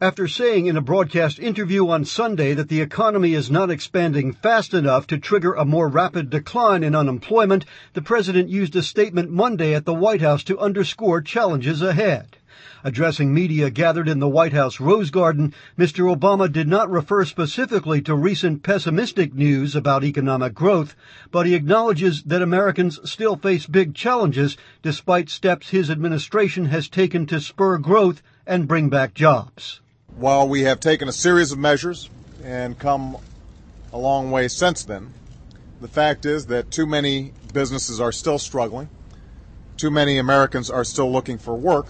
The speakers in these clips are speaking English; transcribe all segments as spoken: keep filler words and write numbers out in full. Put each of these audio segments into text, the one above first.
After saying in a broadcast interview on Sunday that the economy is not expanding fast enough to trigger a more rapid decline in unemployment, the president used a statement Monday at the White House to underscore challenges ahead. Addressing media gathered in the White House Rose Garden, Mister Obama did not refer specifically to recent pessimistic news about economic growth, but he acknowledges that Americans still face big challenges despite steps his administration has taken to spur growth and bring back jobs. While we have taken a series of measures and come a long way since then, the fact is that too many businesses are still struggling, too many Americans are still looking for work,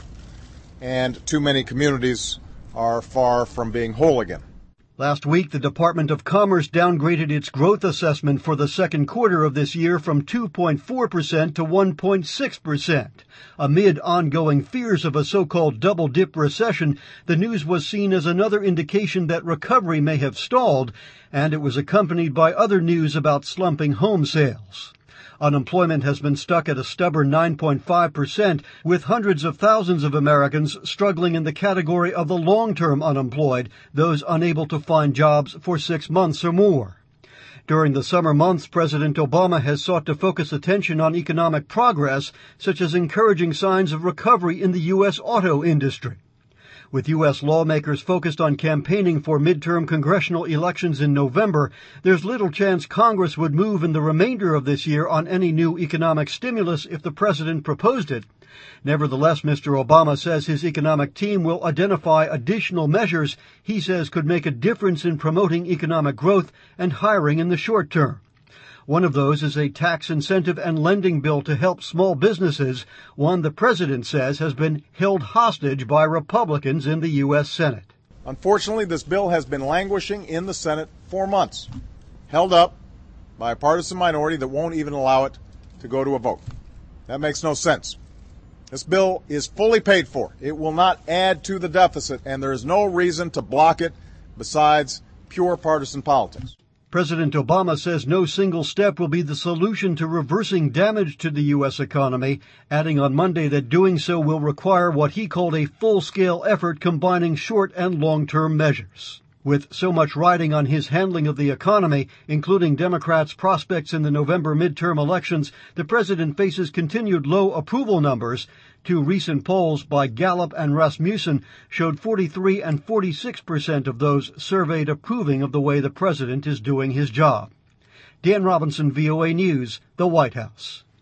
and too many communities are far from being whole again. Last week, the Department of Commerce downgraded its growth assessment for the second quarter of this year from two point four percent to one point six percent. Amid ongoing fears of a so-called double-dip recession, the news was seen as another indication that recovery may have stalled, and it was accompanied by other news about slumping home sales. Unemployment has been stuck at a stubborn nine point five percent, with hundreds of thousands of Americans struggling in the category of the long-term unemployed, those unable to find jobs for six months or more. During the summer months, President Obama has sought to focus attention on economic progress, such as encouraging signs of recovery in the U S auto industry. With U S lawmakers focused on campaigning for midterm congressional elections in November, there's little chance Congress would move in the remainder of this year on any new economic stimulus if the president proposed it. Nevertheless, Mister Obama says his economic team will identify additional measures he says could make a difference in promoting economic growth and hiring in the short term. One of those is a tax incentive and lending bill to help small businesses, one the president says has been held hostage by Republicans in the U S Senate. Unfortunately, this bill has been languishing in the Senate for months, held up by a partisan minority that won't even allow it to go to a vote. That makes no sense. This bill is fully paid for. It will not add to the deficit, and there is no reason to block it besides pure partisan politics. President Obama says no single step will be the solution to reversing damage to the U S economy, adding on Monday that doing so will require what he called a full-scale effort combining short and long-term measures. With so much riding on his handling of the economy, including Democrats' prospects in the November midterm elections, the president faces continued low approval numbers. Two recent polls by Gallup and Rasmussen showed forty-three and forty-six percent of those surveyed approving of the way the president is doing his job. Dan Robinson, V O A News, the White House.